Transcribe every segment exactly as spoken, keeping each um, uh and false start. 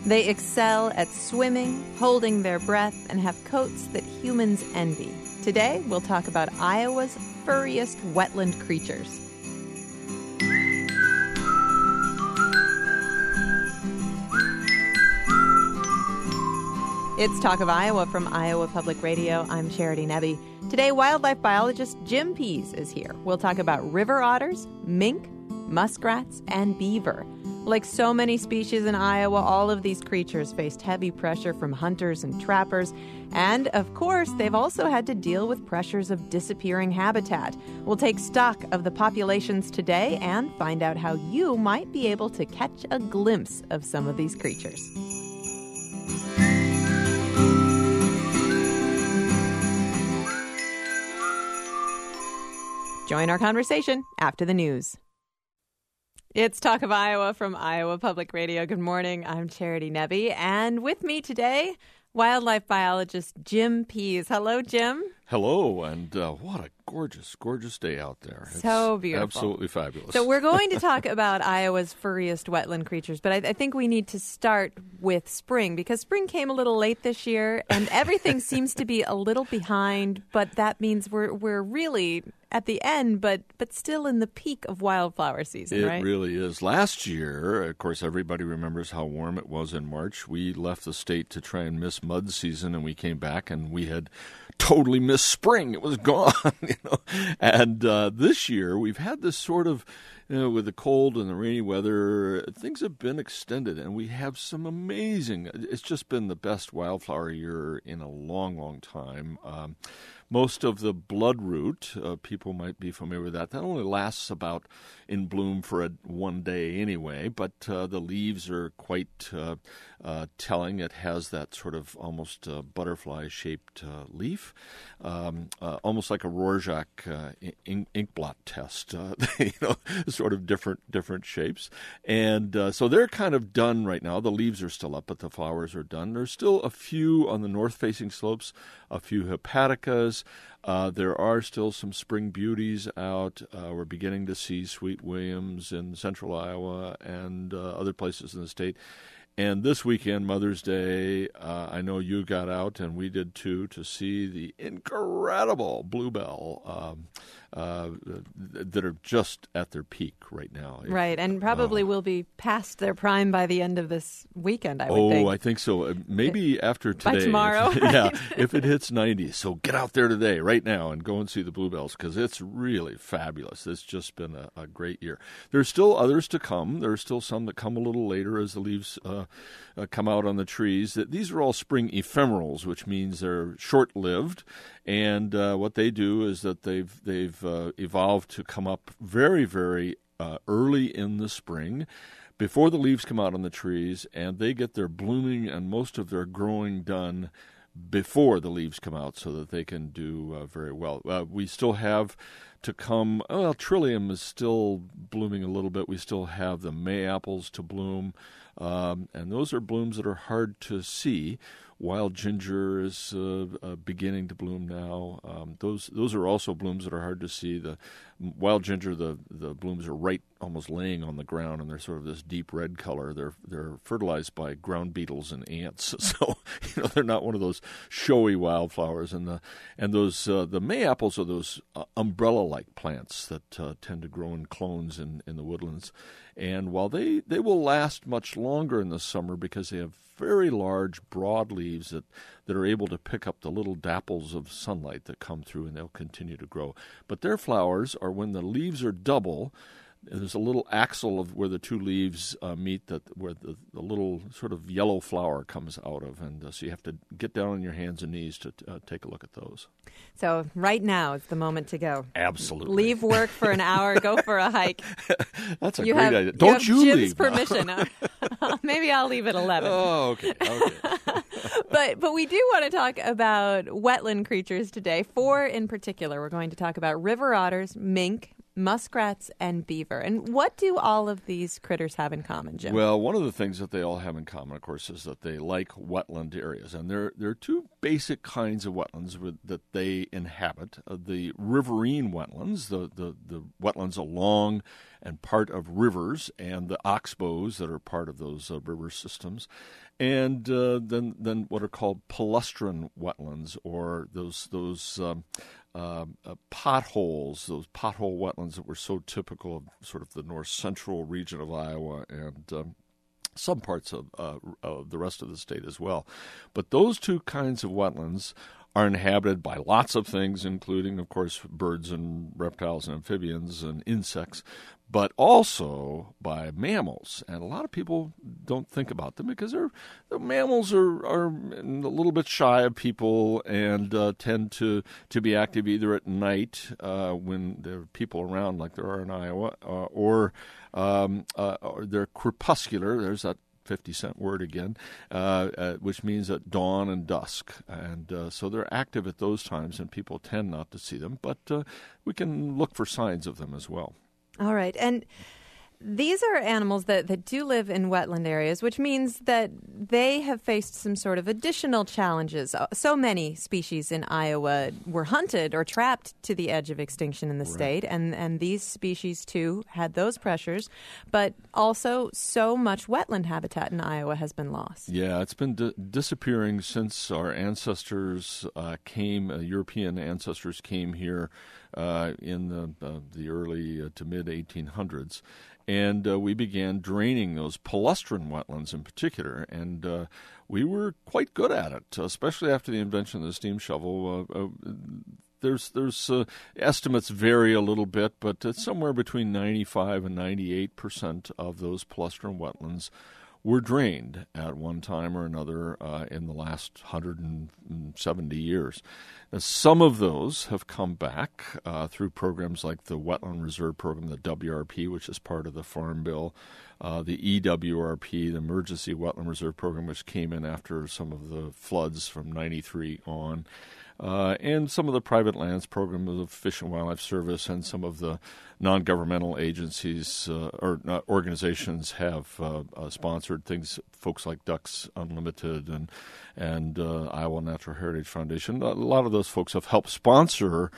They excel at swimming, holding their breath, and have coats that humans envy. Today, we'll talk about Iowa's furriest wetland creatures. It's Talk of Iowa from Iowa Public Radio. I'm Charity Nebbe. Today, wildlife biologist Jim Pease is here. We'll talk about river otters, mink, muskrats, and beaver. Like so many species in Iowa, all of these creatures faced heavy pressure from hunters and trappers. And, of course, they've also had to deal with pressures of disappearing habitat. We'll take stock of the populations today and find out how you might be able to catch a glimpse of some of these creatures. Join our conversation after the news. It's Talk of Iowa from Iowa Public Radio. Good morning. I'm Charity Nebbe. And with me today, wildlife biologist Jim Pease. Hello, Jim. Hello, and uh, what a gorgeous, gorgeous day out there. It's so beautiful. Absolutely fabulous. So we're going to talk about Iowa's furriest wetland creatures, but I, I think we need to start with spring, because spring came a little late this year, and everything seems to be a little behind, but that means we're we're really at the end, but but still in the peak of wildflower season, it right? It really is. Last year, of course, everybody remembers how warm it was in March. We left the state to try and miss mud season, and we came back, and we had totally missed spring. It was gone, you know. And uh, this year, we've had this sort of, you know, with the cold and the rainy weather, things have been extended, and we have some amazing, it's just been the best wildflower year in a long, long time. Um, most of the bloodroot, uh, people might be familiar with that, that only lasts about in bloom for a, one day anyway, but uh, the leaves are quite uh, uh, telling. It has that sort of almost uh, butterfly-shaped uh, leaf, um, uh, almost like a Rorschach uh, ink, ink blot test, uh, you know, sort of different different shapes. And uh, so they're kind of done right now. The leaves are still up, but the flowers are done. There's still a few on the north-facing slopes, a few hepaticas. Uh, there are still some spring beauties out. Uh, we're beginning to see Sweet Williams in central Iowa and uh, other places in the state. And this weekend, Mother's Day, uh, I know you got out, and we did too, to see the incredible bluebell um, uh, that are just at their peak right now. Right, and probably uh, will be past their prime by the end of this weekend, I would oh, think. I think so. Uh, maybe after today. By tomorrow. If, yeah, if it hits ninety. So get out there today, right now, and go and see the bluebells, because it's really fabulous. It's just been a, a great year. There's still others to come. There's still some that come a little later as the leaves uh, uh, come out on the trees. These are all spring ephemerals, which means they're short-lived. And uh, what they do is that they've they've uh, evolved to come up very, very uh, early in the spring, before the leaves come out on the trees, and they get their blooming and most of their growing done before the leaves come out, so that they can do uh, very well. Uh, we still have to come, well, Trillium is still blooming a little bit. We still have the May apples to bloom, um, and those are blooms that are hard to see. Wild ginger is uh, uh, beginning to bloom now. Um, those those are also blooms that are hard to see. The wild ginger, the, the blooms are right almost laying on the ground, and they're sort of this deep red color. They're they're fertilized by ground beetles and ants, so you know they're not one of those showy wildflowers. And the and those uh, the May apples are those uh, umbrella-like plants that uh, tend to grow in clones in, in the woodlands. And while they, they will last much longer in the summer because they have very large, broad leaves that, that are able to pick up the little dapples of sunlight that come through, and they'll continue to grow. But their flowers are when the leaves are double. There's a little axil of where the two leaves uh, meet, that where the, the little sort of yellow flower comes out of, and uh, so you have to get down on your hands and knees to uh, take a look at those. So right now is the moment to go. Absolutely. Leave work for an hour, go for a hike. That's a you great have, idea. Don't you, you, have leave? Jim's permission. Maybe I'll leave at eleven. Oh, okay. Okay. But but we do want to talk about wetland creatures today. Four in particular. We're going to talk about river otters, mink, muskrats, and beaver. And what do all of these critters have in common, Jim? Well, one of the things that they all have in common, of course, is that they like wetland areas. And there, there are two basic kinds of wetlands with, that they inhabit. Uh, the riverine wetlands, the, the, the wetlands along and part of rivers, and the oxbows that are part of those uh, river systems. And uh, then, then what are called palustrine wetlands, or those those um, uh, uh, potholes, those pothole wetlands that were so typical of sort of the north central region of Iowa and um, some parts of, uh, of the rest of the state as well. But those two kinds of wetlands are inhabited by lots of things, including, of course, birds and reptiles and amphibians and insects, but also by mammals. And a lot of people don't think about them because they're, the mammals are, are a little bit shy of people and uh, tend to, to be active either at night uh, when there are people around like there are in Iowa, uh, or, um, uh, or they're crepuscular. There's that fifty cent word again, uh, uh, which means at dawn and dusk. And uh, so they're active at those times, and people tend not to see them, but uh, we can look for signs of them as well. All right. And these are animals that, that do live in wetland areas, which means that they have faced some sort of additional challenges. So many species in Iowa were hunted or trapped to the edge of extinction in the Right. state, and, and these species, too, had those pressures. But also, so much wetland habitat in Iowa has been lost. Yeah, it's been di- disappearing since our ancestors uh, came, uh, European ancestors came here uh, in the, uh, the early uh, to mid eighteen hundreds. And uh, we began draining those palustrine wetlands in particular, and uh, we were quite good at it, especially after the invention of the steam shovel. Uh, uh, there's there's uh, estimates vary a little bit, but it's somewhere between ninety-five and ninety-eight percent of those palustrine wetlands were drained at one time or another uh, in the last one hundred seventy years. Now, some of those have come back uh, through programs like the Wetland Reserve Program, the W R P, which is part of the Farm Bill, uh, the E W R P, the Emergency Wetland Reserve Program, which came in after some of the floods from ninety-three on, uh, and some of the private lands program of the Fish and Wildlife Service, and some of the non-governmental agencies uh, or uh, organizations have uh, uh, sponsored things, folks like Ducks Unlimited and and uh, Iowa Natural Heritage Foundation. A lot of those folks have helped sponsor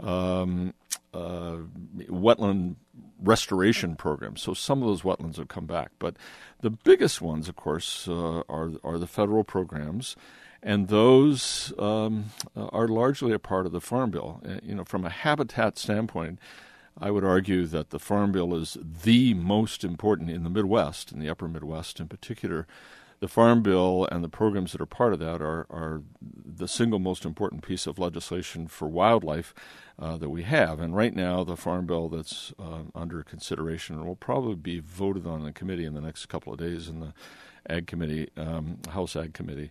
um, uh, wetland restoration programs. So some of those wetlands have come back. But the biggest ones, of course, uh, are are the federal programs. And those um, are largely a part of the Farm Bill. Uh, you know, from a habitat standpoint, I would argue that the Farm Bill is the most important in the Midwest, in the upper Midwest in particular. The Farm Bill and the programs that are part of that are, are the single most important piece of legislation for wildlife uh, that we have. And right now, the Farm Bill that's uh, under consideration will probably be voted on in the committee in the next couple of days in the Ag Committee, um, House Ag Committee,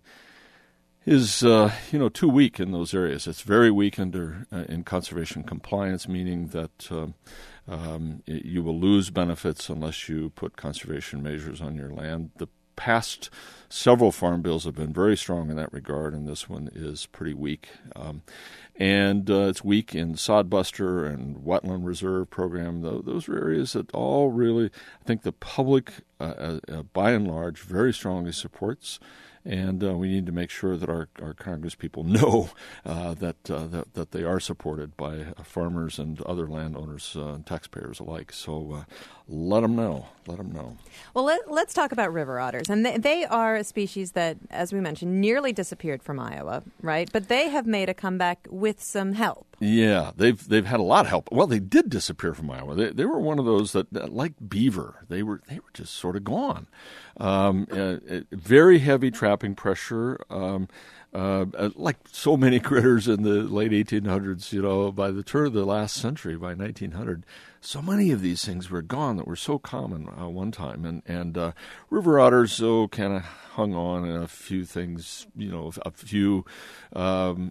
is uh, you know too weak in those areas. It's very weak under uh, in conservation compliance, meaning that uh, um, you will lose benefits unless you put conservation measures on your land. The past several farm bills have been very strong in that regard, and this one is pretty weak. Um, and uh, it's weak in sodbuster and wetland reserve program. Those are areas that all really, I think the public, uh, uh, by and large, very strongly supports. And uh, we need to make sure that our, our Congress people know uh, that, uh, that that they are supported by uh, farmers and other landowners uh, and taxpayers alike. So uh, let them know. Let them know. Well, let, let's talk about river otters. And they, they are a species that, as we mentioned, nearly disappeared from Iowa, right? But they have made a comeback with some help. Yeah, they've they've had a lot of help. Well, they did disappear from Iowa. They they were one of those that, that like beaver, they were they were just sort of gone. Um, uh, very heavy trapping pressure, um, uh, like so many critters in the late eighteen hundreds. You know, by the turn of the last century, by nineteen hundred, so many of these things were gone that were so common uh, one time. And and uh, river otters, oh, kind of hung on in a few things. You know, a few. Um,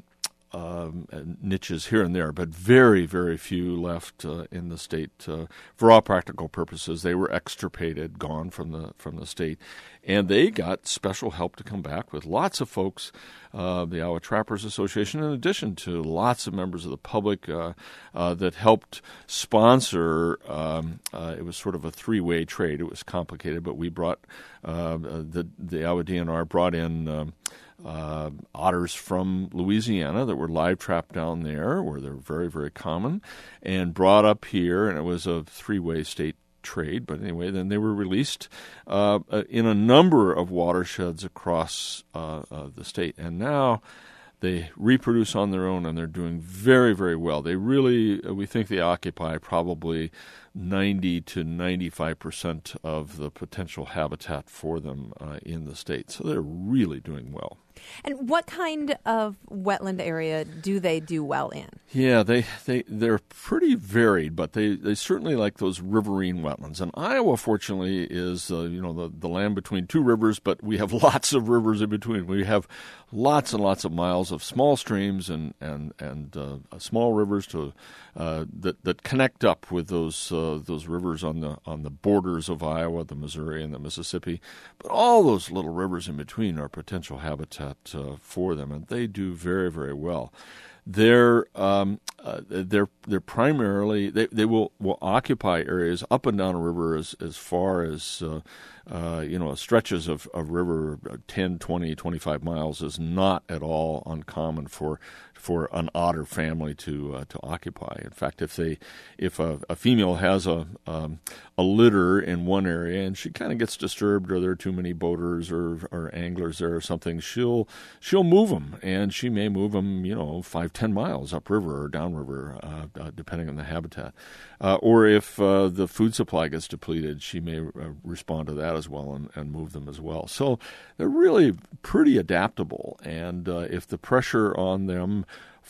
um, niches here and there, but very, very few left uh, in the state. Uh, for all practical purposes, they were extirpated, gone from the from the state, and they got special help to come back with lots of folks. Uh, the Iowa Trappers Association, in addition to lots of members of the public uh, uh, that helped sponsor. Um, uh, it was sort of a three-way trade. It was complicated, but we brought uh, the the Iowa D N R brought in. Um, Uh, otters from Louisiana that were live trapped down there, where they're very, very common, and brought up here, and it was a three-way state trade. But anyway, then they were released uh, in a number of watersheds across uh, uh, the state, and now they reproduce on their own, and they're doing very, very well. They really, we think they occupy probably ninety to ninety-five percent of the potential habitat for them uh, in the state. So they're really doing well. And what kind of wetland area do they do well in? Yeah, they, they, they're pretty varied, but they, they certainly like those riverine wetlands. And Iowa, fortunately, is uh, you know the, the land between two rivers, but we have lots of rivers in between. We have lots and lots of miles of small streams and, and, and uh, small rivers to uh, that, that connect up with those uh, those rivers on the on the borders of Iowa, the Missouri and the Mississippi. But all those little rivers in between are potential habitat uh, for them, and they do very, very well. They're um, uh, they're they're primarily they, they will, will occupy areas up and down a river as as far as uh, uh, you know stretches of, of river ten, twenty, twenty-five miles is not at all uncommon for for an otter family to uh, to occupy. In fact, if they if a, a female has a um, a litter in one area and she kind of gets disturbed, or there are too many boaters or, or anglers there or something, she'll she'll move them, and she may move them you know five, ten miles upriver or downriver, uh, uh, depending on the habitat. Uh, or if uh, the food supply gets depleted, she may uh, respond to that as well and, and move them as well. So they're really pretty adaptable, and uh, if the pressure on them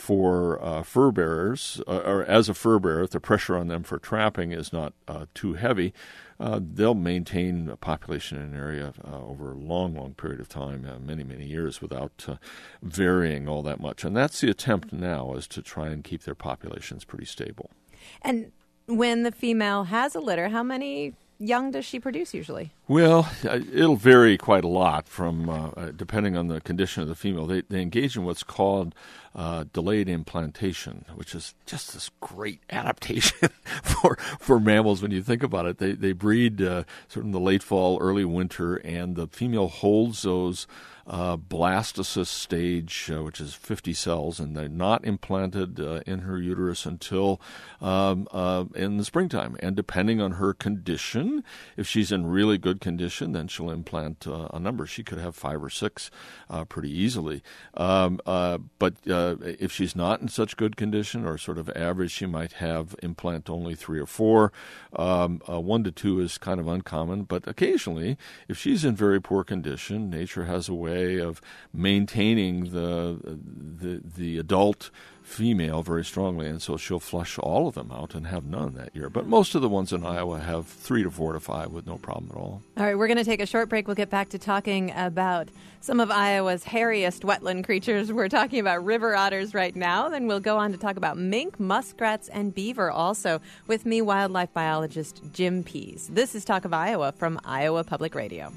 for uh, fur bearers, uh, or as a fur bearer, if the pressure on them for trapping is not uh, too heavy, uh, they'll maintain a population in an area uh, over a long, long period of time, uh, many, many years, without uh, varying all that much. And that's the attempt now, is to try and keep their populations pretty stable. And when the female has a litter, how many young does she produce usually? Well, it'll vary quite a lot from uh, depending on the condition of the female. They, they engage in what's called uh, delayed implantation, which is just this great adaptation for for mammals when you think about it. They they breed uh, sort of in the late fall, early winter, and the female holds those uh, blastocyst stage, uh, which is fifty cells, and they're not implanted uh, in her uterus until um, uh, in the springtime. And depending on her condition, if she's in really good condition, then she'll implant uh, a number. She could have five or six uh, pretty easily. Um, uh, but uh, if she's not in such good condition, or sort of average, she might have implant only three or four. Um, uh, one to two is kind of uncommon, but occasionally, if she's in very poor condition, nature has a way of maintaining the the, the adult female very strongly, and so she'll flush all of them out and have none that year. But most of the ones in Iowa have three to four to five with no problem at all. All right, we're going to take a short break. We'll get back to talking about some of Iowa's hairiest wetland creatures. We're talking about river otters right now. Then we'll go on to talk about mink, muskrats, and beaver also with me, wildlife biologist Jim Pease. This is Talk of Iowa from Iowa Public Radio.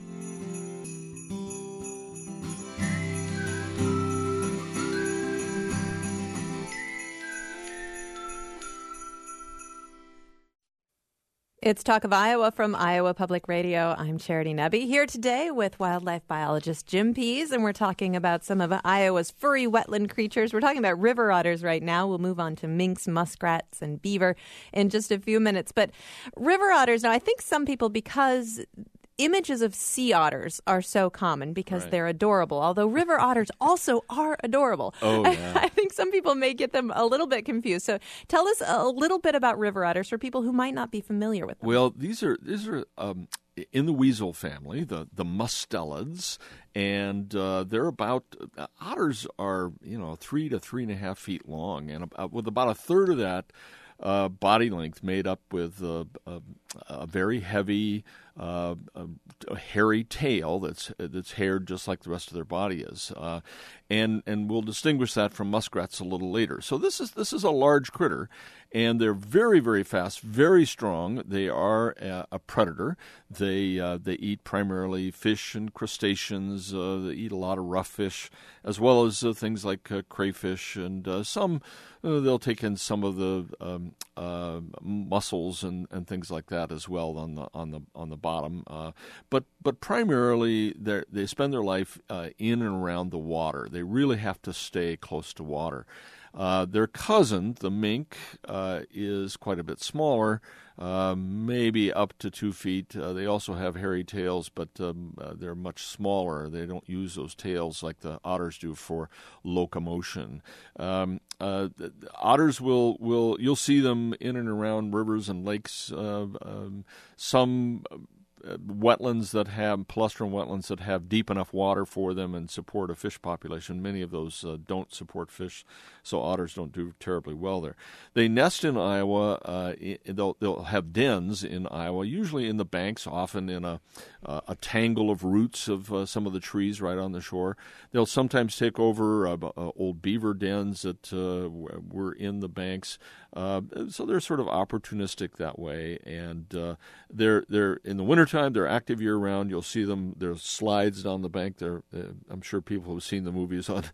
It's Talk of Iowa from Iowa Public Radio. I'm Charity Nebbe, here today with wildlife biologist Jim Pease, and we're talking about some of Iowa's furry wetland creatures. We're talking about river otters right now. We'll move on to minks, muskrats, and beaver in just a few minutes. But river otters, now I think some people, because images of sea otters are so common because right. they're adorable, although river otters also are adorable. Oh, yeah. I, I think some people may get them a little bit confused. So tell us a little bit about river otters for people who might not be familiar with them. Well, these are these are um, in the weasel family, the, the mustelids, and uh, they're about, uh, otters are, you know, three to three and a half feet long, and about, with about a third of that uh, body length made up with uh, a, a very heavy, uh, a, a hairy tail that's that's haired just like the rest of their body is, uh, and and we'll distinguish that from muskrats a little later. So this is this is a large critter, and they're very very fast, very strong. They are a, a predator. They uh, they eat primarily fish and crustaceans. Uh, they eat a lot of rough fish, as well as uh, things like uh, crayfish, and uh, some uh, they'll take in some of the um, uh, mussels and, and things like that as well on the on the on the bottom. Uh, but but primarily they they spend their life uh, in and around the water. They really have to stay close to water. Uh, their cousin, the mink, uh, is quite a bit smaller, uh, maybe up to two feet. Uh, they also have hairy tails, but um, uh, they're much smaller. They don't use those tails like the otters do for locomotion. Um, uh, the otters will, will you'll see them in and around rivers and lakes. Uh, um, some wetlands that have, palustrum wetlands that have deep enough water for them and support a fish population. Many of those uh, don't support fish, so otters don't do terribly well there. They nest in Iowa. Uh, they'll, they'll have dens in Iowa, usually in the banks, often in a, uh, a tangle of roots of uh, some of the trees right on the shore. They'll sometimes take over uh, uh, old beaver dens that uh, were in the banks. Uh, so they're sort of opportunistic that way, and uh, they're they're in the wintertime, they're active year-round. You'll see them, there's slides down the bank. They're, uh, I'm sure people have seen the movies on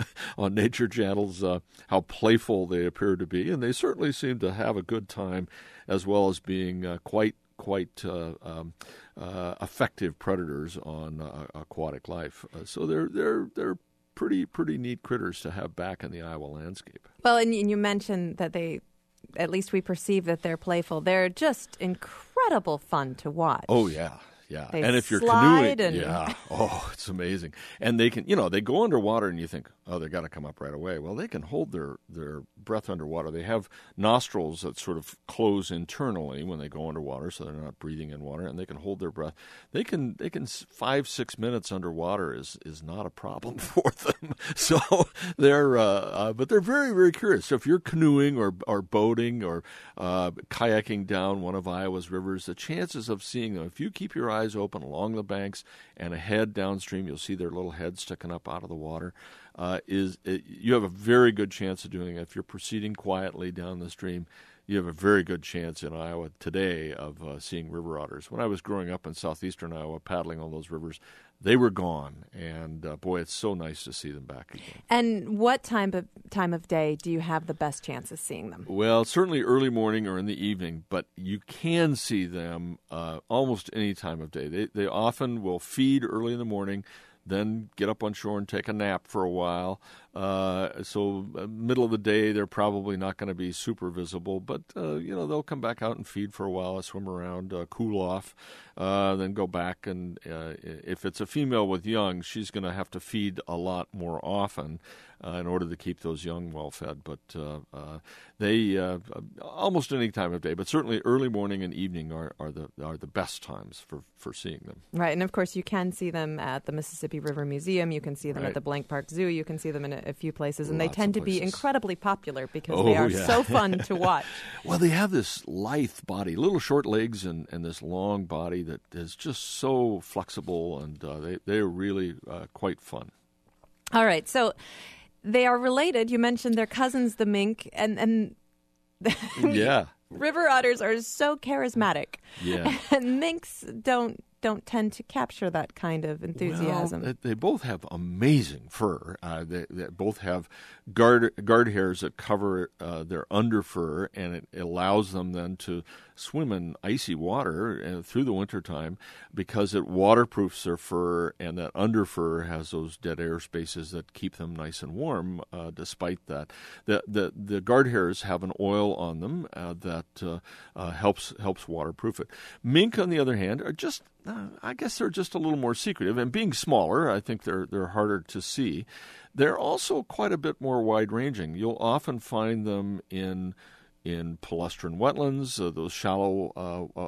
on nature channels, uh, how playful they appear to be, and they certainly seem to have a good time, as well as being uh, quite quite uh, um, uh, effective predators on uh, aquatic life. Uh, so they're they're they're pretty pretty neat critters to have back in the Iowa landscape. Well, and you mentioned that they, at least we perceive that they're playful. They're just incredible fun to watch. Oh, yeah. Yeah, they and if you're slide canoeing, and... yeah, oh, it's amazing. And they can, you know, they go underwater and you think, oh, they got to come up right away. Well, they can hold their, their breath underwater. They have nostrils that sort of close internally when they go underwater, so they're not breathing in water, and they can hold their breath. They can, they can five, six minutes underwater is is not a problem for them. So they're, uh, uh, but they're very, very curious. So if you're canoeing or or boating or uh, kayaking down one of Iowa's rivers, the chances of seeing them, if you keep your eyes open along the banks and ahead downstream, you'll see their little heads sticking up out of the water. Uh, is it, you have a very good chance of doing it. If you're proceeding quietly down the stream, you have a very good chance in Iowa today of uh, seeing river otters. When I was growing up in southeastern Iowa, paddling on those rivers, they were gone, and uh, boy, it's so nice to see them back again. And what time of time of day do you have the best chance of seeing them? Well, certainly early morning or in the evening, but you can see them uh, almost any time of day. They they often will feed early in the morning, then get up on shore and take a nap for a while. Uh, so uh, middle of the day, they're probably not going to be super visible, but, uh, you know, they'll come back out and feed for a while, swim around, uh, cool off, uh, then go back. And uh, if it's a female with young, she's going to have to feed a lot more often uh, in order to keep those young well fed. But uh, uh, they, uh, almost any time of day, but certainly early morning and evening are, are the are the best times for, for seeing them. Right, and of course you can see them at the Mississippi River Museum, you can see them right. at the Blank Park Zoo, you can see them in a, a few places, and Lots they tend to places. be incredibly popular because oh, they are yeah. so fun to watch. Well, they have this lithe body, little short legs and, and this long body that is just so flexible, and uh, they, they're really uh, quite fun. All right, so they are related. You mentioned their cousins, the mink, and, and yeah. river otters are so charismatic. Yeah. And minks don't don't tend to capture that kind of enthusiasm. Well, they both have amazing fur. Uh, they, they both have guard guard hairs that cover uh, their underfur, and it allows them then to swim in icy water uh, through the wintertime because it waterproofs their fur, and that underfur has those dead air spaces that keep them nice and warm uh, despite that. The, the the guard hairs have an oil on them uh, that uh, uh, helps helps waterproof it. Mink, on the other hand, are just Uh, I guess they're just a little more secretive, and being smaller, I think they're they're harder to see. They're also quite a bit more wide-ranging. You'll often find them in in palustrin wetlands, uh, those shallow uh, uh,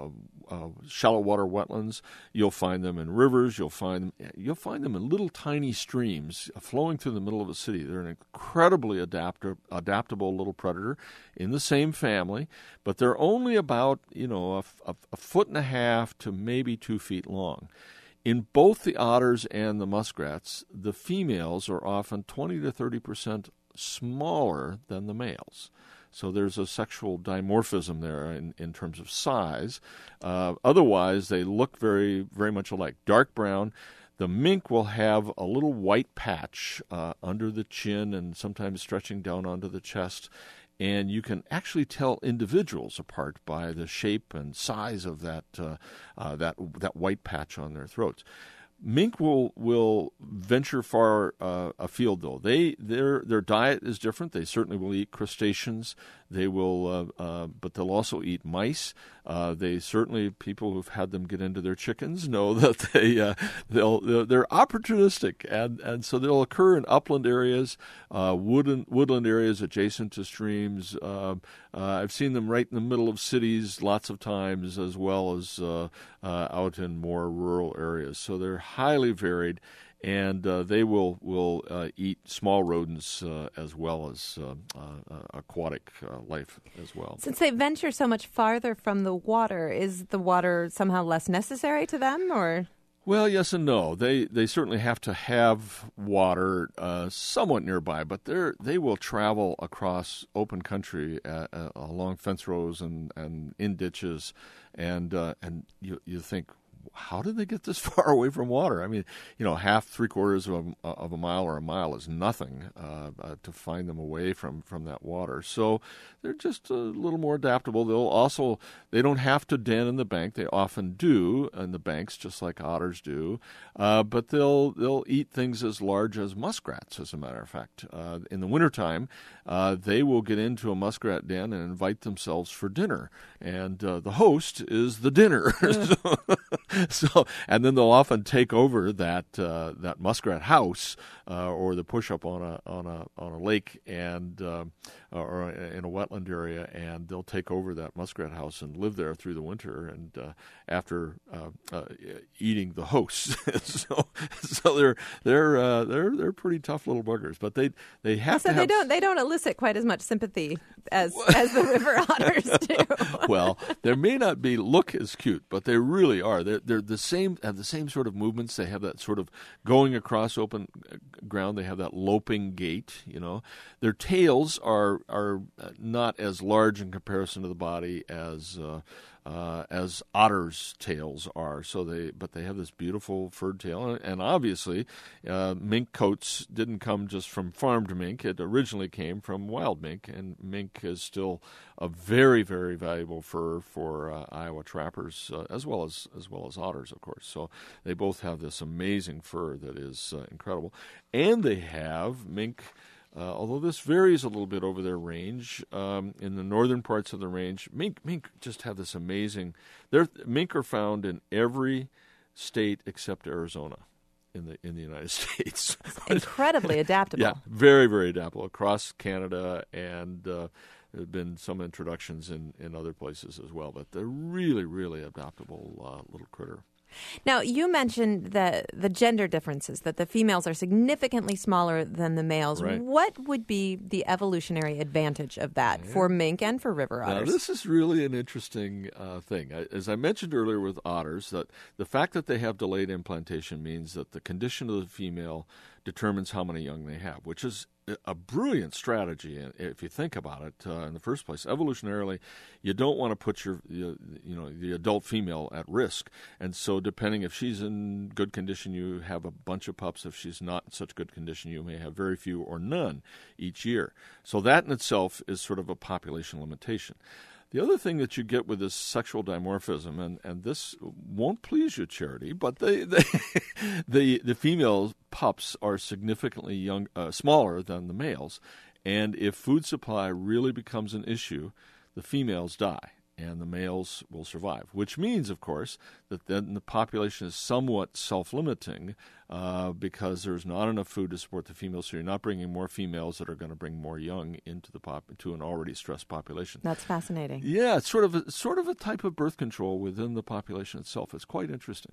uh, shallow water wetlands. You'll find them in rivers. You'll find them, you'll find them in little tiny streams flowing through the middle of a city. They're an incredibly adaptive, adaptable little predator in the same family, but they're only about, you know, a, a, a foot and a half to maybe two feet long. In both the otters and the muskrats, the females are often twenty to thirty percent smaller than the males. So there's a sexual dimorphism there in, in terms of size. Uh, otherwise, they look very, very much alike. Dark brown. The mink will have a little white patch uh, under the chin and sometimes stretching down onto the chest. And you can actually tell individuals apart by the shape and size of that uh, uh, that that white patch on their throats. Mink will will venture far uh, afield, though. They their their diet is different. They certainly will eat crustaceans. They will, uh, uh, but they'll also eat mice. Uh, they certainly, people who've had them get into their chickens know that they uh, they'll they're opportunistic, and, and so they'll occur in upland areas, uh, woodland woodland areas adjacent to streams. Uh, uh, I've seen them right in the middle of cities lots of times, as well as uh, uh, out in more rural areas. So they're highly varied. And uh, they will will uh, eat small rodents uh, as well as uh, uh, aquatic uh, life as well. Since they venture so much farther from the water, is the water somehow less necessary to them, or? Well, yes and no. They they certainly have to have water uh, somewhat nearby, but they they will travel across open country uh, uh, along fence rows and, and in ditches, and uh, and you you think, how did they get this far away from water? I mean, you know, half, three quarters of a, of a mile or a mile is nothing uh, uh, to find them away from, from that water. So they're just a little more adaptable. They'll also, they don't have to den in the bank. They often do in the banks, just like otters do. Uh, but they'll they'll eat things as large as muskrats, as a matter of fact. Uh, in the wintertime, uh, they will get into a muskrat den and invite themselves for dinner. And uh, the host is the dinner. so, So, and then they'll often take over that uh, that muskrat house uh, or the push-up on a on a on a lake and uh, or in a wetland area, and they'll take over that muskrat house and live there through the winter. And uh, after uh, uh, eating the hosts, so so they're they're uh, they're they're pretty tough little buggers, but they they have so to. So they have... don't they don't elicit quite as much sympathy as as the river otters do. Well, they may not be look as cute, but they really are. They're they're the same have the same sort of movements. They have that sort of going across open ground. They have that loping gait. You know, their tails are are not as large in comparison to the body as uh, uh, as otters' tails are. So they but they have this beautiful furred tail, and obviously, uh, mink coats didn't come just from farmed mink. It originally came from wild mink, and mink is still a very very valuable fur for uh, Iowa trappers uh, as well as as well as otters, of course. So they both have this amazing fur that is uh, incredible, and they have mink. Uh, although this varies a little bit over their range, um, in the northern parts of the range, mink mink just have this amazing. Their mink are found in every state except Arizona, in the in the United States. Incredibly adaptable. Yeah, very very adaptable across Canada, and uh, there have been some introductions in, in other places as well. But they're really really adaptable uh, little critter. Now, you mentioned the the gender differences, that the females are significantly smaller than the males. Right. What would be the evolutionary advantage of that yeah. for mink and for river otters? Now, this is really an interesting uh, thing. As I mentioned earlier with otters, that the fact that they have delayed implantation means that the condition of the female determines how many young they have, which is a brilliant strategy if you think about it. Uh, in the first place, evolutionarily, you don't want to put your, you know, the adult female at risk, and so depending if she's in good condition, you have a bunch of pups. If she's not in such good condition, you may have very few or none each year. So that in itself is sort of a population limitation. The other thing that you get with this sexual dimorphism, and, and this won't please you, Charity, but they, they the the female pups are significantly young, uh, smaller than the males, and if food supply really becomes an issue, the females die. and the males will survive, which means, of course, that then the population is somewhat self-limiting uh, because there's not enough food to support the females, so you're not bringing more females that are going to bring more young into the pop to an already stressed population. That's fascinating. Yeah, it's sort of a, sort of a type of birth control within the population itself. It's quite interesting.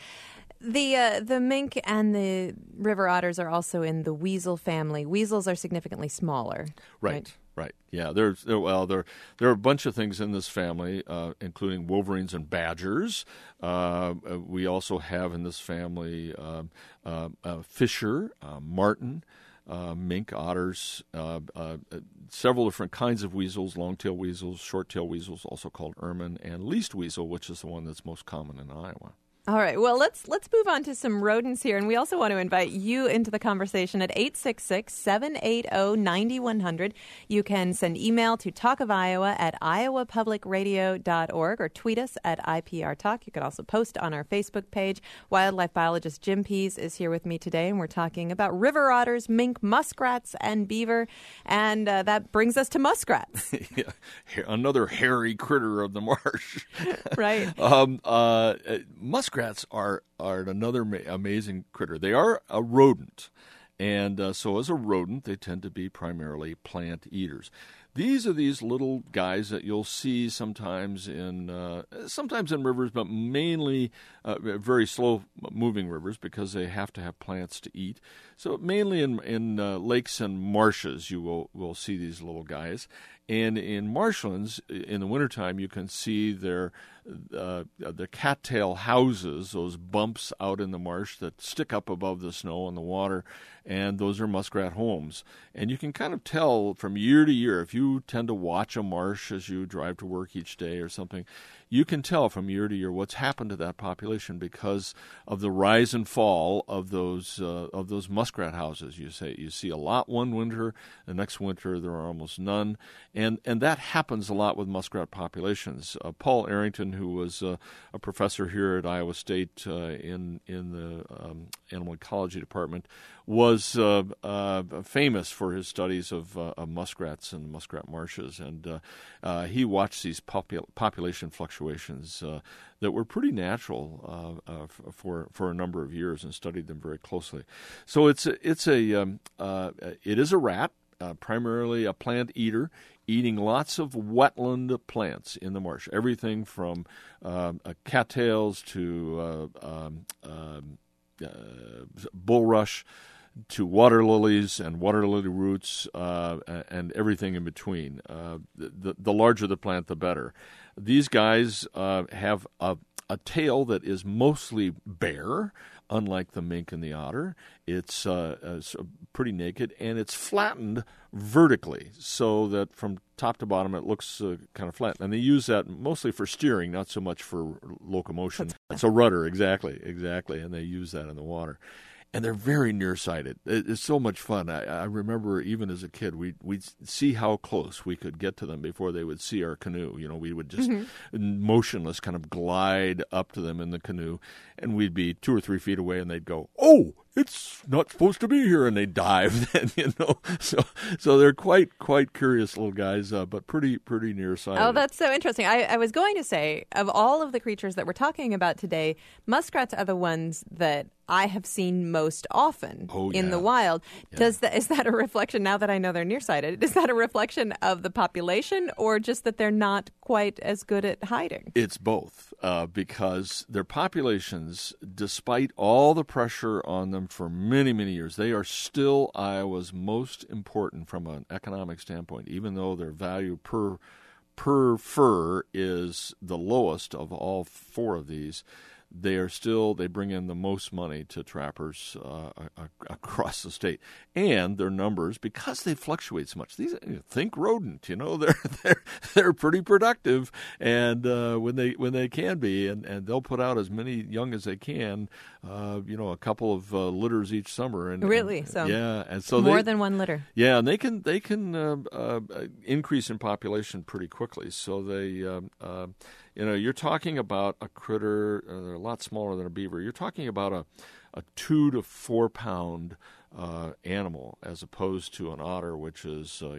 The uh, the mink and the river otters are also in the weasel family. Weasels are significantly smaller. Right, right. right. Yeah, there's there, well, there there are a bunch of things in this family, uh, including wolverines and badgers. Uh, we also have in this family uh, uh, uh, fisher, uh, marten, uh, mink, otters, uh, uh, several different kinds of weasels, long-tailed weasels, short-tailed weasels, also called ermine, and least weasel, which is the one that's most common in Iowa. All right. Well, let's let's move on to some rodents here, and we also want to invite you into the conversation at eight six six, seven eight zero, nine one zero zero. You can send email to Talk of Iowa at iowa public radio dot org or tweet us at I P R Talk. You can also post on our Facebook page. Wildlife biologist Jim Pease is here with me today, and we're talking about river otters, mink, muskrats, and beaver, and uh, that brings us to muskrats. Yeah, another hairy critter of the marsh. Right. um, uh, muskrats. Muskrats are, are another ma- amazing critter. They are a rodent, and uh, so as a rodent, they tend to be primarily plant eaters. These are these little guys that you'll see sometimes in uh, sometimes in rivers, but mainly uh, very slow-moving rivers because they have to have plants to eat. So mainly in in uh, lakes and marshes, you will will see these little guys. And in marshlands, in the wintertime, you can see their uh, the cattail houses, those bumps out in the marsh that stick up above the snow and the water, and those are muskrat homes. And you can kind of tell from year to year, if you tend to watch a marsh as you drive to work each day or something, you can tell from year to year what's happened to that population because of the rise and fall of those uh, of those muskrat houses. You say you see a lot one winter, the next winter there are almost none, and and that happens a lot with muskrat populations. Uh, Paul Arrington, who was uh, a professor here at Iowa State uh, in in the um, animal ecology department, was uh, uh, famous for his studies of, uh, of muskrats and muskrat marshes, and uh, uh, he watched these popul- population fluctuations uh, that were pretty natural uh, uh, for for a number of years, and studied them very closely. So it's a, it's a um, uh, it is a rat, uh, primarily a plant eater, eating lots of wetland plants in the marsh, everything from uh, uh, cattails to uh, um, um, uh, bulrush, to water lilies and water lily roots uh, and everything in between. Uh, the, the larger the plant, the better. These guys uh, have a, a tail that is mostly bare, unlike the mink and the otter. It's uh, uh, pretty naked, and it's flattened vertically so that from top to bottom it looks uh, kind of flat. And they use that mostly for steering, not so much for locomotion. It's a rudder, exactly, exactly, and they use that in the water. And they're very nearsighted. It's so much fun. I, I remember even as a kid, we'd, we'd see how close we could get to them before they would see our canoe. You know, we would just mm-hmm. motionless kind of glide up to them in the canoe, and we'd be two or three feet away, and they'd go, "Oh, it's not supposed to be here," and they'd dive. Then, you know, so so they're quite quite curious little guys, uh, but pretty pretty nearsighted. Oh, that's so interesting. I, I was going to say, of all of the creatures that we're talking about today, muskrats are the ones that I have seen most often oh, in yeah. the wild. Yeah. Does that, is that a reflection, now that I know they're nearsighted, is that a reflection of the population or just that they're not quite as good at hiding? It's both, uh, because their populations, despite all the pressure on them for many, many years, they are still Iowa's most important from an economic standpoint, even though their value per per fur is the lowest of all four of these. They are still, they bring in the most money to trappers uh, across the state. And their numbers, because they fluctuate so much, these, you know, think rodent, you know, they're they're they're pretty productive, and uh, when they when they can be, and, and they'll put out as many young as they can, uh, you know, a couple of uh, litters each summer. And really, and, so yeah, and so more they, than one litter. Yeah, and they can they can uh, uh, increase in population pretty quickly. So they. Um, uh, You know, you're talking about a critter, uh, they're a lot smaller than a beaver. You're talking about a, a two to four pound uh, animal as opposed to an otter, which is, uh, you know,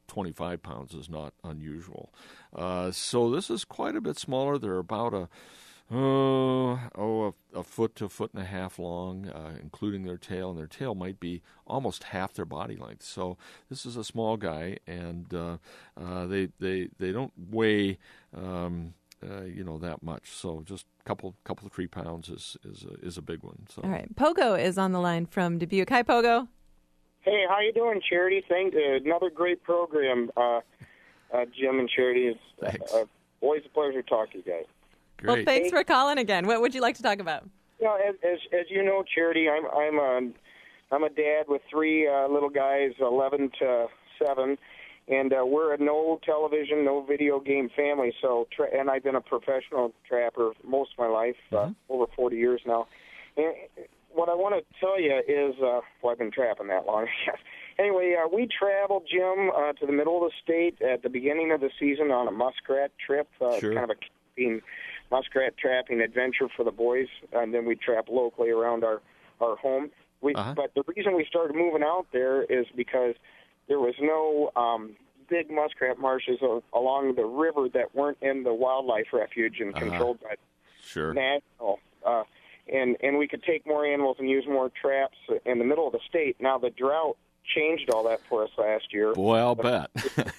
twenty-five pounds is not unusual. Uh, so this is quite a bit smaller. They're about a Uh, oh, a, a foot to a foot and a half long, uh, including their tail, and their tail might be almost half their body length. So this is a small guy, and uh, uh, they they they don't weigh um, uh, you know that much. So just a couple couple of three pounds is is a, is a big one. So all right, Pogo is on the line from Dubuque. Hi, Pogo. Hey, how you doing, Charity? Thank uh, another great program, uh, uh, Jim and Charity. It's Thanks. Uh, always a pleasure to talk to you guys. Great. Well, thanks for calling again. What would you like to talk about? You know, as as, as you know, Charity, I'm I'm a I'm a dad with three uh, little guys, eleven to seven, and uh, we're a no television, no video game family. So, tra- and I've been a professional trapper most of my life, uh, mm-hmm. over forty years now. And what I want to tell you is, uh, well, I've been trapping that long. Anyway, uh, we traveled, Jim, uh, to the middle of the state at the beginning of the season on a muskrat trip, uh, sure. kind of a camping muskrat trapping adventure for the boys, and then we trap locally around our, our home. We, uh-huh. But the reason we started moving out there is because there was no um, big muskrat marshes along the river that weren't in the wildlife refuge and uh-huh. controlled by sure. national. Uh, and, and we could take more animals and use more traps in the middle of the state. Now, the drought changed all that for us last year. Boy, I'll bet.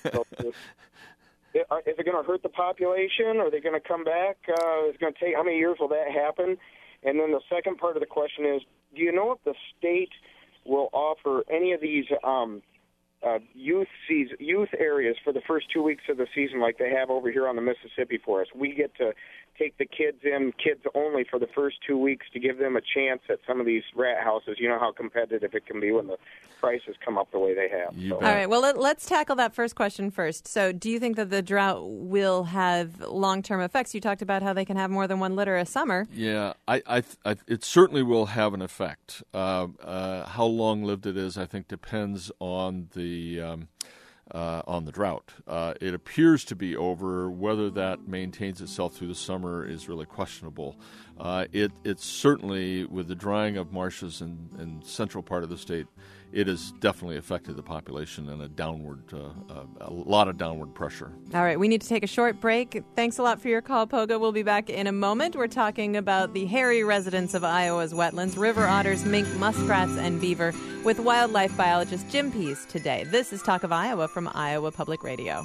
Is it going to hurt the population? Are they going to come back? Uh, is it going to take, how many years will that happen? And then the second part of the question is, do you know if the state will offer any of these um, uh, youth season, youth areas for the first two weeks of the season like they have over here on the Mississippi for us? We get to take the kids in, kids only, for the first two weeks to give them a chance at some of these rat houses. You know how competitive it can be when the prices come up the way they have. So. All right, well, let, let's tackle that first question first. So do you think that the drought will have long-term effects? You talked about how they can have more than one litter a summer. Yeah, I, I, I it certainly will have an effect. Uh, uh, how long-lived it is, I think, depends on the... Um, Uh, on the drought. Uh, it appears to be over. Whether that maintains itself through the summer is really questionable. Uh, it it's certainly, with the drying of marshes in, in central part of the state, it has definitely affected the population and a downward, uh, uh, a lot of downward pressure. All right, we need to take a short break. Thanks a lot for your call, Pogo. We'll be back in a moment. We're talking about the hairy residents of Iowa's wetlands, river otters, mink, muskrats, and beaver, with wildlife biologist Jim Pease today. This is Talk of Iowa from Iowa Public Radio.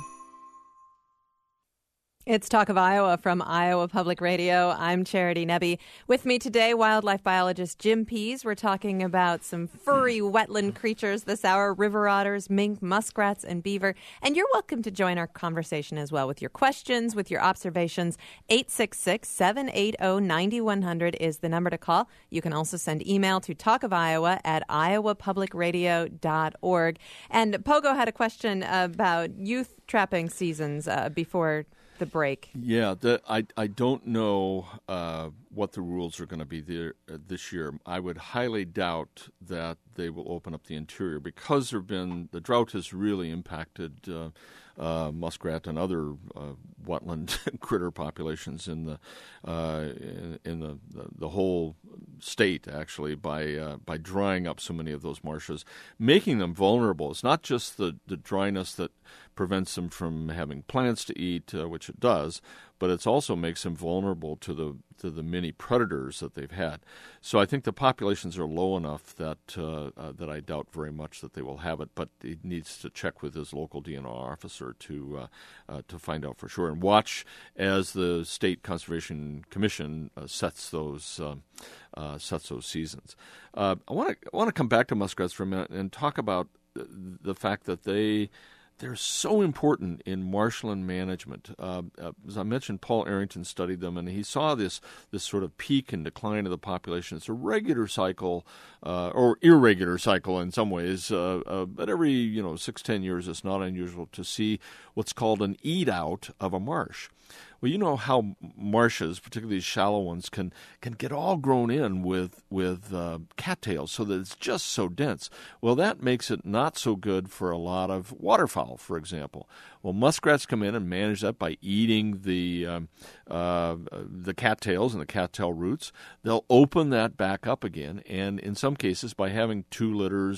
It's Talk of Iowa from Iowa Public Radio. I'm Charity Nebbe. With me today, wildlife biologist Jim Pease. We're talking about some furry wetland creatures this hour, river otters, mink, muskrats, and beaver. And you're welcome to join our conversation as well with your questions, with your observations. eight six six, seven eight zero, nine one zero zero is the number to call. You can also send email to talkofiowa at iowa public radio dot org. And Pogo had a question about youth trapping seasons uh, before the break. Yeah, the, I I don't know uh, what the rules are going to be there uh, this year. I would highly doubt that they will open up the interior because there've been the drought has really impacted uh, uh, muskrat and other uh, wetland critter populations in the uh, in, in the, the the whole state actually by uh, by drying up so many of those marshes, making them vulnerable. It's not just the, the dryness that prevents them from having plants to eat, uh, which it does, but it also makes them vulnerable to the to the many predators that they've had. So I think the populations are low enough that uh, uh, that I doubt very much that they will have it. But he needs to check with his local D N R officer to uh, uh, to find out for sure, and watch as the State Conservation Commission uh, sets those uh, uh, sets those seasons. Uh, I want to I want to come back to muskrats for a minute and talk about the, the fact that they. They're so important in marshland management. Uh, uh, as I mentioned, Paul Arrington studied them, and he saw this this sort of peak and decline of the population. It's a regular cycle, uh, or irregular cycle in some ways, uh, uh, but every you know six, ten years, it's not unusual to see what's called an eat out of a marsh. Well, you know how marshes, particularly shallow ones, can can get all grown in with with uh, cattails, so that it's just so dense. Well, that makes it not so good for a lot of waterfowl, for example. Well, muskrats come in and manage that by eating the um, uh, the cattails and the cattail roots. They'll open that back up again, and in some cases, by having two litters or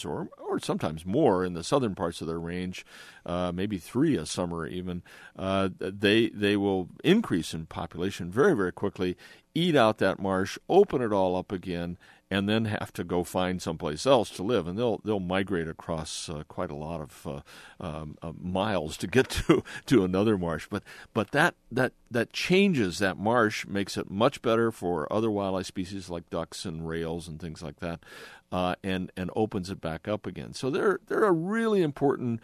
or sometimes more in the southern parts of their range, uh, maybe three a summer even, uh, they they will increase in population very, very quickly, eat out that marsh, open it all up again, and then have to go find someplace else to live, and they'll they'll migrate across uh, quite a lot of uh, um, uh, miles to get to, to another marsh. But but that that that changes that marsh, makes it much better for other wildlife species like ducks and rails and things like that, uh, and and opens it back up again. So they're they're a really important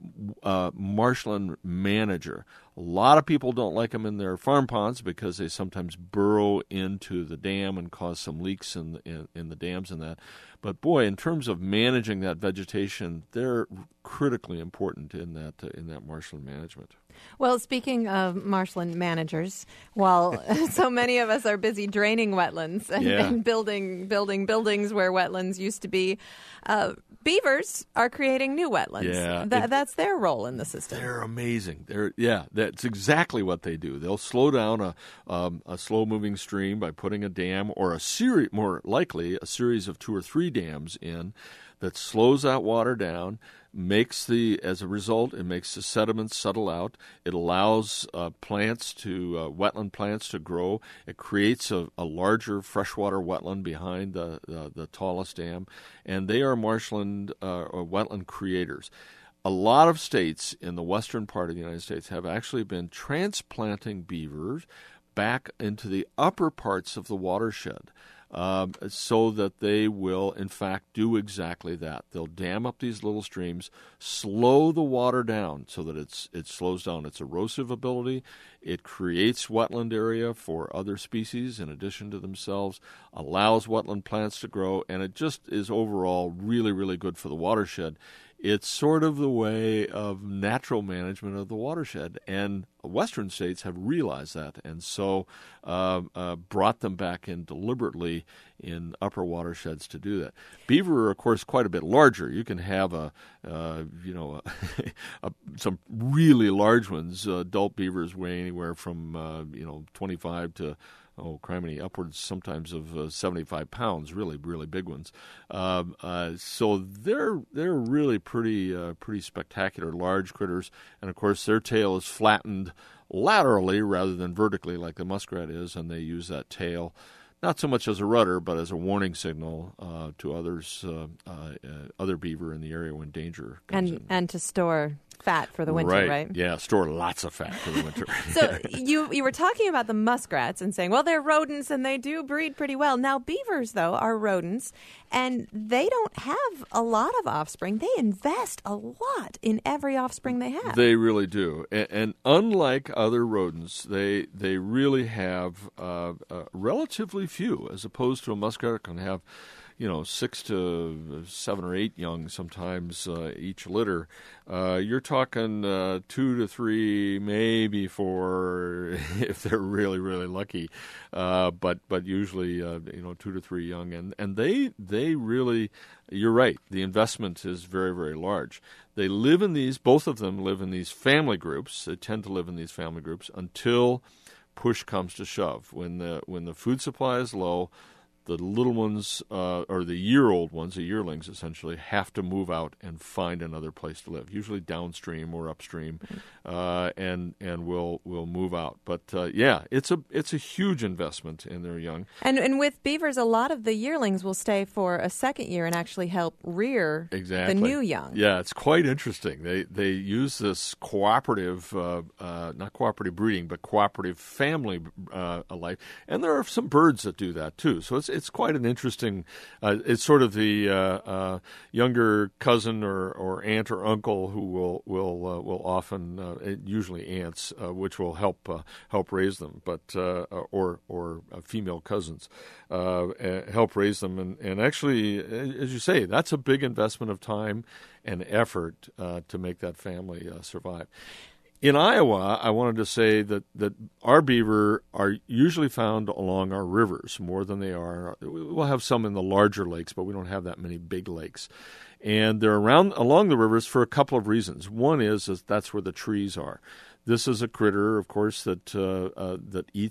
uh, marshland manager. A lot of people don't like them in their farm ponds because they sometimes burrow into the dam and cause some leaks in, in, in the dams and that. But boy, in terms of managing that vegetation, they're critically important in that uh, in that marshland management. Well, speaking of marshland managers, while so many of us are busy draining wetlands and, Yeah. and building building buildings where wetlands used to be, uh, beavers are creating new wetlands. Yeah, Th- it- that's their role in the system. They're amazing. They're yeah, that's exactly what they do. They'll slow down a um, a slow moving stream by putting a dam or a series, more likely a series of two or three dams in, that slows that water down. Makes the as a result, it makes the sediments settle out. It allows uh, plants to uh, wetland plants to grow. It creates a, a larger freshwater wetland behind the, the the tallest dam, and they are marshland uh, or wetland creators. A lot of states in the western part of the United States have actually been transplanting beavers back into the upper parts of the watershed, um, so that they will, in fact, do exactly that. They'll dam up these little streams, slow the water down so that it's it slows down its erosive ability. It creates wetland area for other species in addition to themselves, allows wetland plants to grow, and it just is overall really, really good for the watershed. It's sort of the way of natural management of the watershed, and western states have realized that, and so uh, uh, brought them back in deliberately in upper watersheds to do that. Beaver are, of course, quite a bit larger. You can have a, uh, you know, a, a, some really large ones. Uh, adult beavers weigh anywhere from uh, you know twenty-five to oh, criminy, upwards sometimes of uh, seventy-five pounds, really, really big ones. Um, uh, so they're they're really pretty uh, pretty spectacular, large critters. And, of course, their tail is flattened laterally rather than vertically like the muskrat is, and they use that tail not so much as a rudder, but as a warning signal uh, to others, uh, uh, uh, other beaver in the area when danger comes And in. and to store fat for the winter, right? Right, yeah, store lots of fat for the winter. So you you were talking about the muskrats and saying, well, they're rodents and they do breed pretty well. Now, beavers, though, are rodents, and they don't have a lot of offspring. They invest a lot in every offspring they have. They really do, and, and unlike other rodents, they they really have uh, uh, relatively few, as opposed to a muskrat that can have, you know, six to seven or eight young sometimes uh, each litter. Uh, you're talking uh, two to three, maybe four, if they're really, really lucky. Uh, but but usually, uh, you know, two to three young, and and they they really, you're right. The investment is very, very large. They live in these. Both of them live in these family groups. They tend to live in these family groups until push comes to shove. When the when the food supply is low, the little ones, uh, or the year-old ones, the yearlings essentially, have to move out and find another place to live, usually downstream or upstream, uh, and and will will move out. But uh, yeah, it's a it's a huge investment in their young. And and with beavers, a lot of the yearlings will stay for a second year and actually help rear Exactly. the new young. Yeah, it's quite interesting. They they use this cooperative, uh, uh, not cooperative breeding, but cooperative family uh, life, and there are some birds that do that too. So it's it's quite an interesting. Uh, it's sort of the uh, uh, younger cousin or, or aunt or uncle who will will uh, will often, uh, usually aunts, uh, which will help uh, help raise them, but uh, or or uh, female cousins uh, uh, help raise them, and and actually, as you say, that's a big investment of time and effort uh, to make that family uh, survive. In Iowa, I wanted to say that, that our beaver are usually found along our rivers more than they are. We'll have some in the larger lakes, but we don't have that many big lakes. And they're around along the rivers for a couple of reasons. One is, is that's where the trees are. This is a critter, of course, that uh, uh, that eats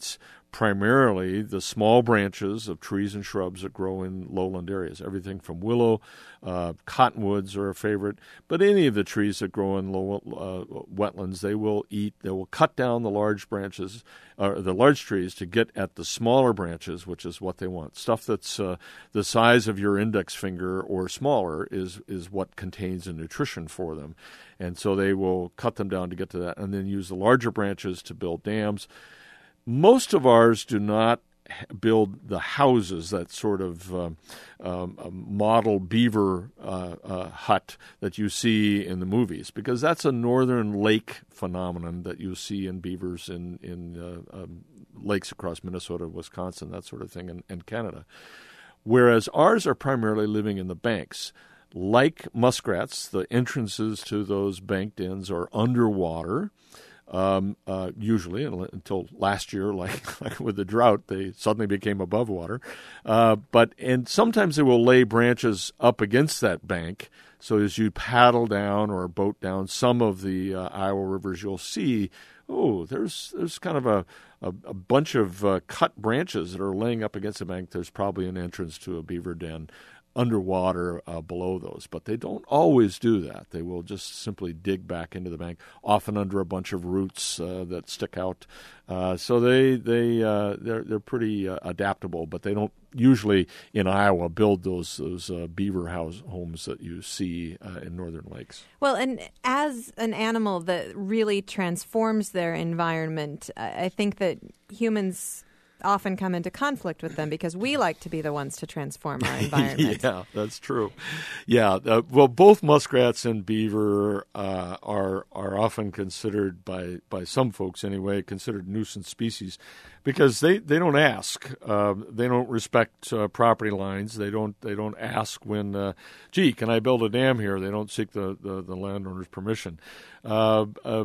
primarily the small branches of trees and shrubs that grow in lowland areas. Everything from willow, uh, cottonwoods are a favorite, but any of the trees that grow in low uh, wetlands, they will eat. They will cut down the large branches, or uh, the large trees, to get at the smaller branches, which is what they want. Stuff that's uh, the size of your index finger or smaller is is what contains the nutrition for them, and so they will cut them down to get to that, and then use the larger branches to build dams. Most of ours do not build the houses, that sort of um, um, model beaver uh, uh, hut that you see in the movies, because that's a northern lake phenomenon that you see in beavers in, in uh, um, lakes across Minnesota, Wisconsin, that sort of thing, and, and Canada. Whereas ours are primarily living in the banks. Like muskrats, the entrances to those bank dens are underwater. Um, uh, usually, until last year, like, like with the drought, they suddenly became above water. Uh, but and sometimes they will lay branches up against that bank. So as you paddle down or boat down some of the uh, Iowa rivers, you'll see, oh, there's there's kind of a a, a bunch of uh, cut branches that are laying up against the bank. There's probably an entrance to a beaver den underwater uh, below those, but they don't always do that. They will just simply dig back into the bank, often under a bunch of roots uh, that stick out. Uh, so they they uh, they're they're pretty uh, adaptable, but they don't usually in Iowa build those those uh, beaver house homes that you see uh, in northern lakes. Well, and as an animal that really transforms their environment, I think that humans often come into conflict with them because we like to be the ones to transform our environment. Yeah, that's true. Yeah, uh, well, both muskrats and beaver uh, are are often considered by by some folks anyway considered nuisance species because they, they don't ask, uh, they don't respect uh, property lines. They don't they don't ask when, uh, gee, can I build a dam here? They don't seek the the, the landowner's permission. Uh, uh,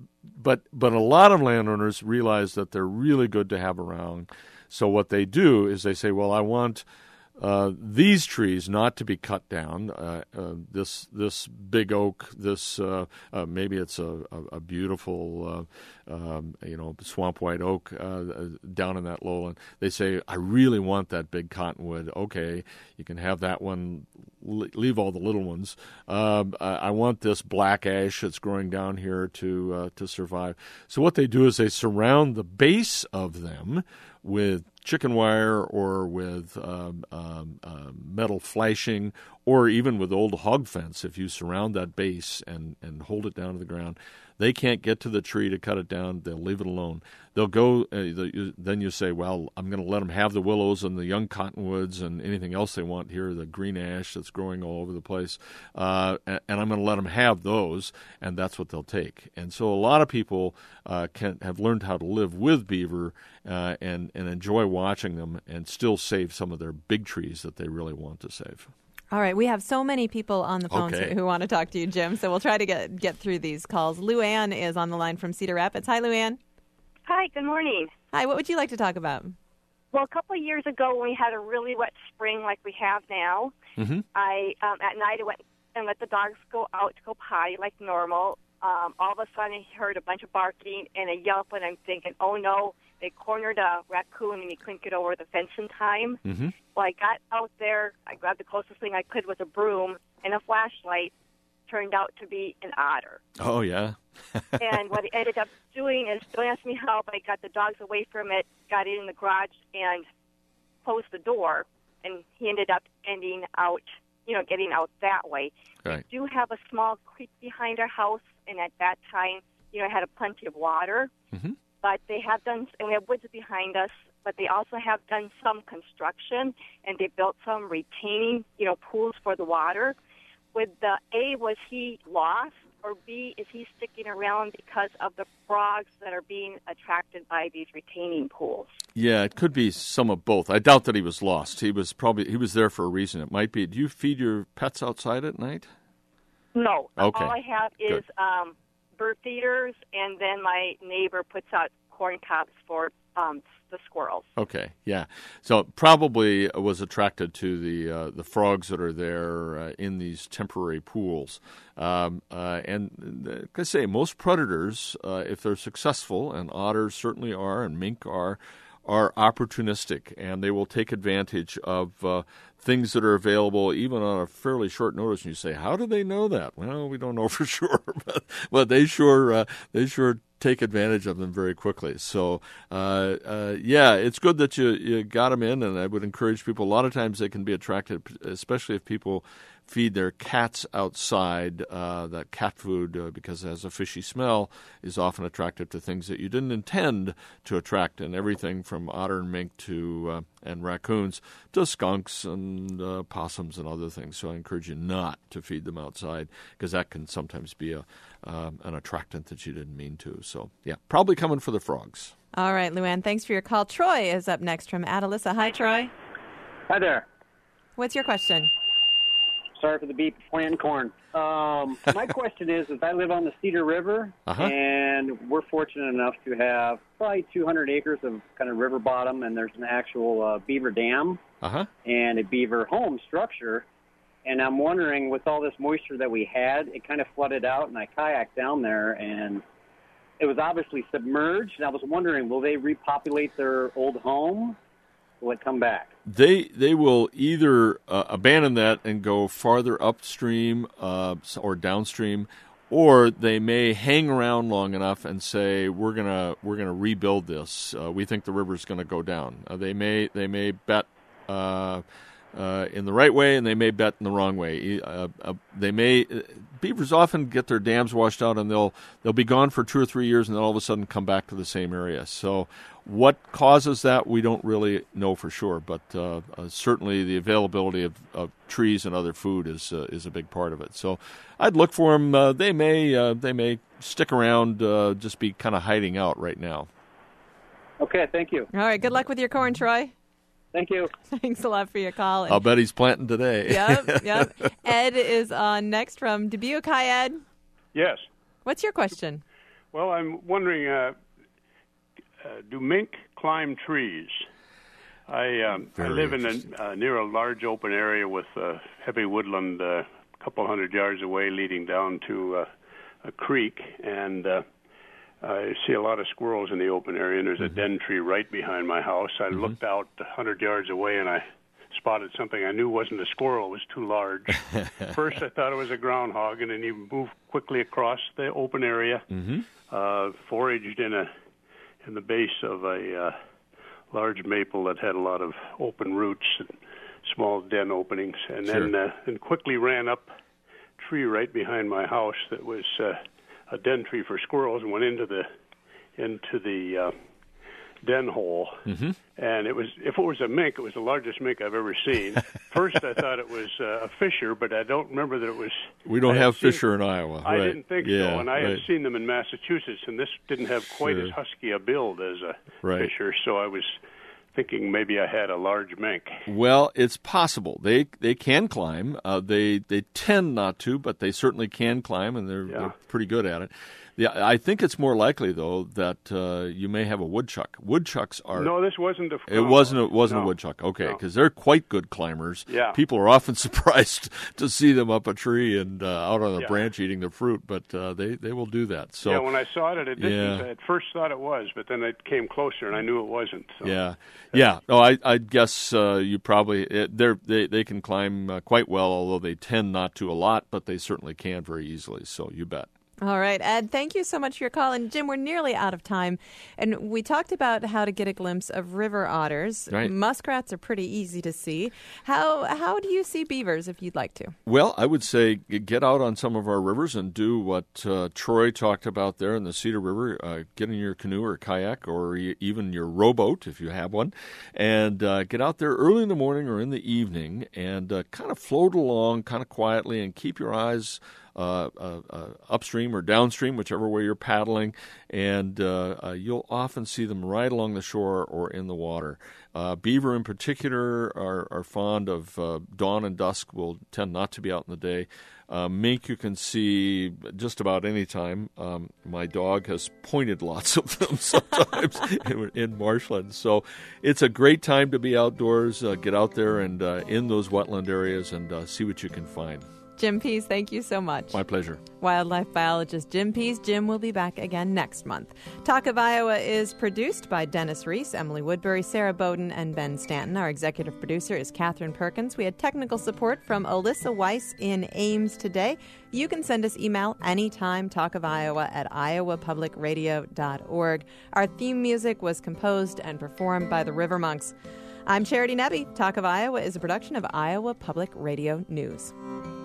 but but a lot of landowners realize that they're really good to have around. So what they do is they say, well, I want uh, these trees not to be cut down. Uh, uh, this this big oak, this uh, uh, maybe it's a, a, a beautiful uh, um, you know swamp white oak uh, down in that lowland. They say, I really want that big cottonwood. Okay, you can have that one. Leave all the little ones. Uh, I want this black ash that's growing down here to uh, to survive. So what they do is they surround the base of them with chicken wire or with um, um, uh, metal flashing or even with old hog fence. If you surround that base and, and hold it down to the ground, they can't get to the tree to cut it down. They'll leave it alone. They'll go, uh, the, then you say, well, I'm going to let them have the willows and the young cottonwoods and anything else they want here, the green ash that's growing all over the place, uh, and, and I'm going to let them have those, and that's what they'll take. And so a lot of people uh, can have learned how to live with beaver uh, and, and enjoy watching them and still save some of their big trees that they really want to save. All right, we have so many people on the phone okay. who want to talk to you, Jim, so we'll try to get get through these calls. Luann is on the line from Cedar Rapids. Hi, Luann. Hi, good morning. Hi, what would you like to talk about? Well, a couple of years ago when we had a really wet spring like we have now, mm-hmm. I um, at night I went and let the dogs go out to go potty like normal. Um, all of a sudden I heard a bunch of barking and a yelp, and I'm thinking, oh, no, they cornered a raccoon and he couldn't get over the fence in time. Mm-hmm. Well, I got out there. I grabbed the closest thing I could with a broom and a flashlight. Turned out to be an otter. Oh, yeah. And what I ended up doing is, don't ask me how, but I got the dogs away from it, got it in the garage, and closed the door. And he ended up ending out, you know, getting out that way. Right. We do have a small creek behind our house, and at that time, you know, I had a plenty of water. Mm-hmm. But they have done, and we have woods behind us, but they also have done some construction, and they built some retaining, you know, pools for the water. With the A, was he lost, or B, is he sticking around because of the frogs that are being attracted by these retaining pools? Yeah, it could be some of both. I doubt that he was lost. He was probably he was there for a reason. It might be. Do you feed your pets outside at night? No. Okay. All I have is Good. um, bird feeders, and then my neighbor puts out corn cobs for um, the squirrels. Okay, yeah. So probably was attracted to the uh, the frogs that are there uh, in these temporary pools. Um, uh, and uh, like I say, most predators, uh, if they're successful, and otters certainly are, and mink are, are opportunistic, and they will take advantage of uh, things that are available even on a fairly short notice. And you say, how do they know that? Well, we don't know for sure, but, but they sure uh, they sure take advantage of them very quickly. So, uh, uh, yeah, it's good that you, you got them in, and I would encourage people. A lot of times they can be attracted, especially if people feed their cats outside. Uh, that cat food, uh, because it has a fishy smell, is often attractive to things that you didn't intend to attract, and everything from otter and mink to uh, and raccoons to skunks and uh, possums and other things. So I encourage you not to feed them outside, because that can sometimes be a um, an attractant that you didn't mean to. So, yeah, probably coming for the frogs. All right, Luann, thanks for your call. Troy is up next from Atalissa. Hi, Troy. Hi there. What's your question? Sorry for the beep, playing corn. Um, my question is, is I live on the Cedar River, Uh-huh. and we're fortunate enough to have probably two hundred acres of kind of river bottom, and there's an actual uh, beaver dam Uh-huh. and a beaver home structure. And I'm wondering, with all this moisture that we had, it kind of flooded out, and I kayaked down there, and it was obviously submerged. And I was wondering, will they repopulate their old home? Will it come back? They they will either uh, abandon that and go farther upstream uh, or downstream, or they may hang around long enough and say, we're gonna we're gonna rebuild this. Uh, we think the river's going to go down. Uh, they may they may bet uh, uh, in the right way, and they may bet in the wrong way. Uh, uh, they may beavers often get their dams washed out, and they'll they'll be gone for two or three years, and then all of a sudden come back to the same area. So, what causes that, we don't really know for sure, but uh, uh, certainly the availability of, of trees and other food is uh, is a big part of it. So, I'd look for them. Uh, they may uh, they may stick around, uh, just be kind of hiding out right now. Okay, thank you. All right, good luck with your corn, Troy. Thank you. Thanks a lot for your call. And I'll bet he's planting today. Yep, yep. Ed is on next from Dubuque. Hi, Ed. Yes. What's your question? Well, I'm wondering, uh, uh, do mink climb trees? I um, I Very live in interesting. a, uh, near a large open area with uh, heavy woodland, a uh, couple hundred yards away, leading down to uh, a creek, and uh, I see a lot of squirrels in the open area, and there's Mm-hmm. a den tree right behind my house. I Mm-hmm. looked out one hundred yards away, and I spotted something I knew wasn't a squirrel. It was too large. First, I thought it was a groundhog, and then he moved quickly across the open area, Mm-hmm. uh, foraged in a in the base of a uh, large maple that had a lot of open roots and small den openings, and then Sure. uh, and quickly ran up a tree right behind my house that was uh, a den tree for squirrels, and went into the into the uh, den hole. Mm-hmm. And it was, if it was a mink, it was the largest mink I've ever seen. First, I thought it was uh, a fisher, but I don't remember that it was. We don't I had have seen- fisher in Iowa. I right. didn't think yeah, so, and I right. had seen them in Massachusetts, and this didn't have quite Sure. as husky a build as a Right. fisher, so I was thinking maybe I had a large mink. Well, it's possible. They they can climb. Uh, they they tend not to, but they certainly can climb, and they're, Yeah. they're pretty good at it. Yeah, I think it's more likely though that uh, you may have a woodchuck. Woodchucks are. No, this wasn't a. It wasn't. It wasn't no. a woodchuck. Okay, No. because they're quite good climbers. Yeah. People are often surprised to see them up a tree and uh, out on a Yeah. branch eating the fruit, but uh, they they will do that. So yeah, when I saw it, it didn't. Yeah. I at first thought it was, but then it came closer, and I knew it wasn't. So. yeah, yeah. No, I I guess uh, you probably it, they're, they they can climb uh, quite well, although they tend not to a lot, but they certainly can very easily. So you bet. All right, Ed, thank you so much for your call. And Jim, we're nearly out of time. And we talked about how to get a glimpse of river otters. Right. Muskrats are pretty easy to see. How how do you see beavers if you'd like to? Well, I would say get out on some of our rivers and do what uh, Troy talked about there in the Cedar River. Uh, get in your canoe or kayak or e- even your rowboat if you have one, and uh, get out there early in the morning or in the evening and uh, kind of float along kind of quietly and keep your eyes Uh, uh, uh, upstream or downstream, whichever way you're paddling, and uh, uh, you'll often see them right along the shore or in the water. Uh, beaver in particular are, are fond of uh, dawn and dusk, will tend not to be out in the day. Uh, mink you can see just about any time. Um, my dog has pointed lots of them sometimes in, in marshlands. So it's a great time to be outdoors. Uh, get out there and uh, in those wetland areas and uh, see what you can find. Jim Pease, thank you so much. My pleasure. Wildlife biologist Jim Pease. Jim will be back again next month. Talk of Iowa is produced by Dennis Reese, Emily Woodbury, Sarah Bowden, and Ben Stanton. Our executive producer is Catherine Perkins. We had technical support from Alyssa Weiss in Ames today. You can send us email anytime, talk of Iowa at iowa public radio dot org. Our theme music was composed and performed by the River Monks. I'm Charity Nebbe. Talk of Iowa is a production of Iowa Public Radio News.